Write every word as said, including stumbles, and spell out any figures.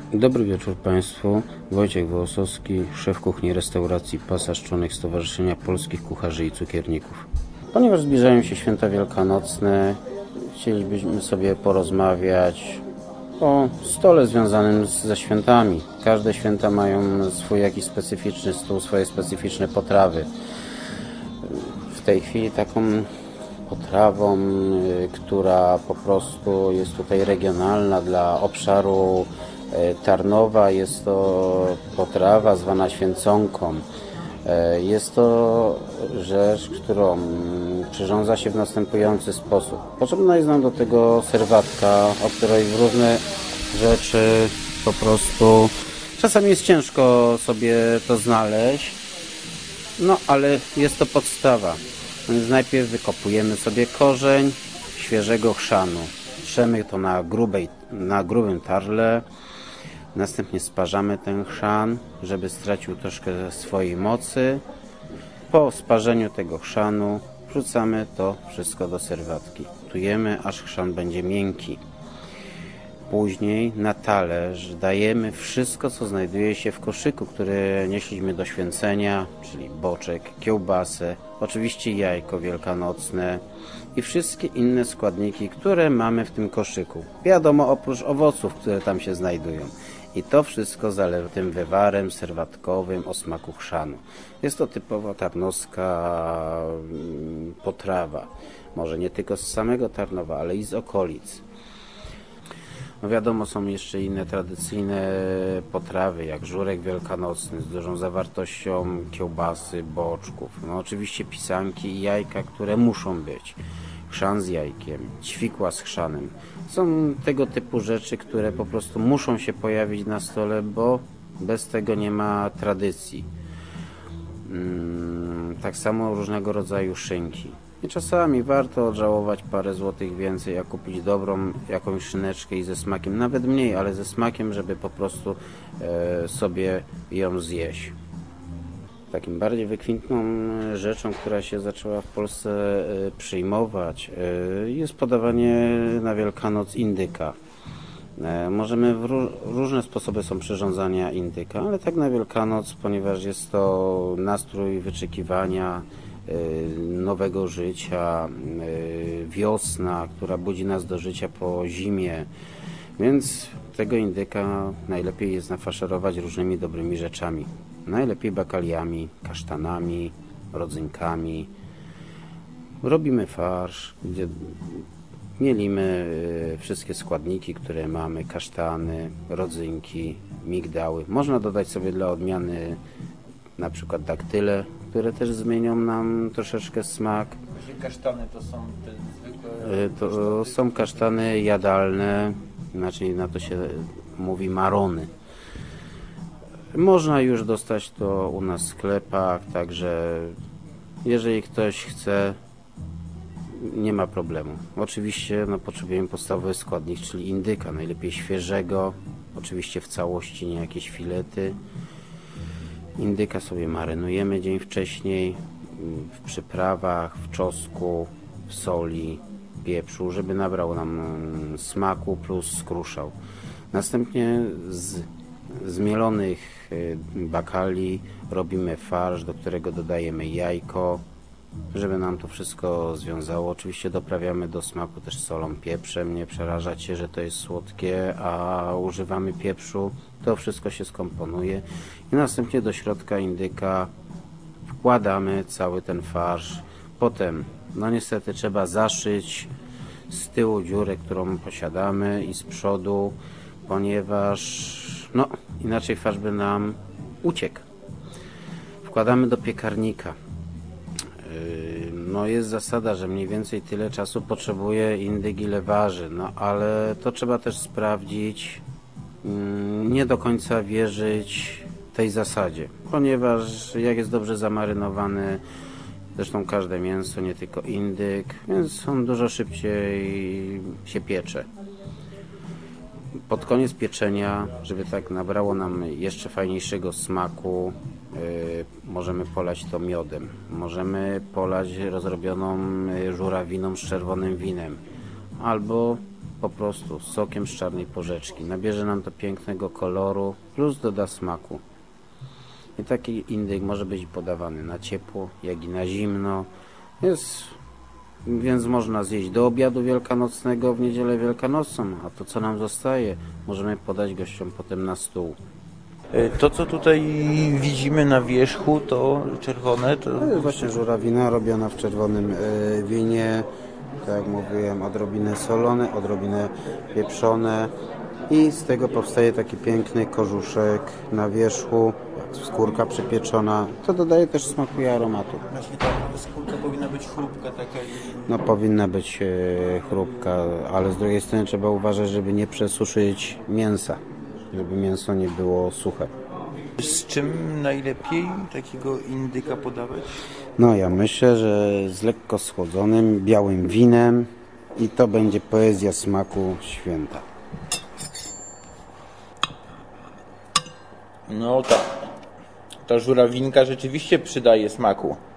Dobry wieczór Państwu. Wojciech Wołosowski, szef kuchni restauracji Pasaż, członek Stowarzyszenia Polskich Kucharzy i Cukierników. Ponieważ zbliżają się święta wielkanocne, chcielibyśmy sobie porozmawiać o stole związanym ze świętami. Każde święta mają swój jakiś specyficzny stół, swoje specyficzne potrawy. W tej chwili taką potrawą, która po prostu jest tutaj regionalna dla obszaru Tarnowa, jest to potrawa zwana święconką. Jest to rzecz, którą przyrządza się w następujący sposób. Potrzebna jest nam do tego serwatka, o której w różne rzeczy po prostu czasami jest ciężko sobie to znaleźć, no ale jest to podstawa. Więc najpierw wykopujemy sobie korzeń świeżego chrzanu. Trzemy to na, grubej, na grubym tarle. Następnie sparzamy ten chrzan, żeby stracił troszkę swojej mocy. Po sparzeniu tego chrzanu wrzucamy to wszystko do serwatki. Gotujemy, aż chrzan będzie miękki. Później na talerz dajemy wszystko, co znajduje się w koszyku, który nieśliśmy do święcenia, czyli boczek, kiełbasę, oczywiście jajko wielkanocne i wszystkie inne składniki, które mamy w tym koszyku. Wiadomo, oprócz owoców, które tam się znajdują. I to wszystko zalewa tym wywarem serwatkowym o smaku chrzanu. Jest to typowo tarnowska potrawa. Może nie tylko z samego Tarnowa, ale i z okolic. No wiadomo, są jeszcze inne tradycyjne potrawy, jak żurek wielkanocny z dużą zawartością kiełbasy, boczków. No oczywiście pisanki i jajka, które muszą być. Chrzan z jajkiem, ćwikła z chrzanem. Są tego typu rzeczy, które po prostu muszą się pojawić na stole, bo bez tego nie ma tradycji. Tak samo różnego rodzaju szynki. I czasami warto odżałować parę złotych więcej, a kupić dobrą jakąś szyneczkę i ze smakiem, nawet mniej, ale ze smakiem, żeby po prostu e, sobie ją zjeść. Takim bardziej wykwintną rzeczą, która się zaczęła w Polsce e, przyjmować, e, jest podawanie na Wielkanoc indyka. E, możemy w ró różne sposoby są przyrządzania indyka, ale tak na Wielkanoc, ponieważ jest to nastrój wyczekiwania nowego życia, wiosna, która budzi nas do życia po zimie, więc tego indyka najlepiej jest nafaszerować różnymi dobrymi rzeczami. Najlepiej bakaliami, kasztanami, rodzynkami. Robimy farsz, gdzie mielimy wszystkie składniki, które mamy, kasztany, rodzynki, migdały. Można dodać sobie dla odmiany na przykład daktyle, które też zmienią nam troszeczkę smak. Kasztany to są te zwykłe... To są kasztany jadalne, znaczy na to się mówi marony. Można już dostać to u nas w sklepach, także jeżeli ktoś chce, nie ma problemu. Oczywiście no, potrzebujemy podstawowy składnik, czyli indyka, najlepiej świeżego, oczywiście w całości, nie jakieś filety. Indyka sobie marynujemy dzień wcześniej w przyprawach, w czosnku, w soli, pieprzu, żeby nabrał nam smaku plus skruszał. Następnie z zmielonych bakali robimy farsz, do którego dodajemy jajko, żeby nam to wszystko związało. Oczywiście doprawiamy do smaku też solą, pieprzem. Nie przerażać się, że to jest słodkie, a używamy pieprzu. To wszystko się skomponuje i następnie do środka indyka wkładamy cały ten farsz. Potem, no niestety trzeba zaszyć z tyłu dziurę, którą posiadamy i z przodu, ponieważ no inaczej farsz by nam uciekł. Wkładamy do piekarnika. No jest zasada, że mniej więcej tyle czasu potrzebuje indyk, ile waży, no ale to trzeba też sprawdzić, nie do końca wierzyć tej zasadzie, ponieważ jak jest dobrze zamarynowany, zresztą każde mięso, nie tylko indyk, więc on dużo szybciej się piecze. Pod koniec pieczenia, żeby tak nabrało nam jeszcze fajniejszego smaku, Yy, możemy polać to miodem, możemy polać rozrobioną żurawiną z czerwonym winem, albo po prostu z sokiem z czarnej porzeczki. Nabierze nam to pięknego koloru, plus doda smaku. I taki indyk może być podawany na ciepło, jak i na zimno. Jest, więc można zjeść do obiadu wielkanocnego w niedzielę wielkanocną, a to co nam zostaje, możemy podać gościom potem na stół. To, co tutaj widzimy na wierzchu, to czerwone, to... To jest właśnie żurawina robiona w czerwonym e, winie, tak jak mówiłem, odrobinę solone, odrobinę pieprzone i z tego powstaje taki piękny korzuszek na wierzchu, jak skórka przypieczona. To dodaje też smaku i aromatu. Właśnie ta skórka powinna być chrupka taka i... No powinna być e, chrupka, ale z drugiej strony trzeba uważać, żeby nie przesuszyć mięsa, żeby mięso nie było suche. Z czym najlepiej takiego indyka podawać? No ja myślę, że z lekko schłodzonym białym winem i to będzie poezja smaku święta. No tak, ta żurawinka rzeczywiście przydaje smaku.